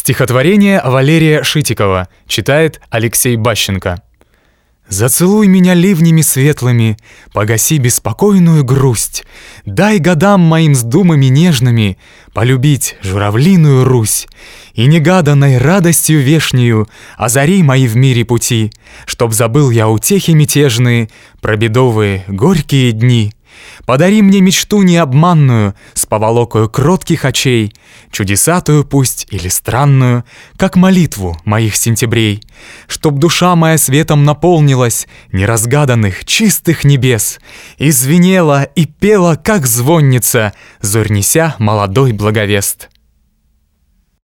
Стихотворение Валерия Шитикова читает Алексей Бащенко. «Зацелуй меня ливнями светлыми, погаси беспокойную грусть, дай годам моим с думами нежными полюбить журавлиную Русь, и негаданной радостью вешнею озари мои в мире пути, чтоб забыл я утехи мятежные, про бедовые горькие дни. Подари мне мечту необманную с поволокою кротких очей, чудесатую пусть или странную, как молитву моих сентябрей, чтоб душа моя светом наполнилась неразгаданных чистых небес и звенела и пела, как звонница, зорь неся молодой благовест».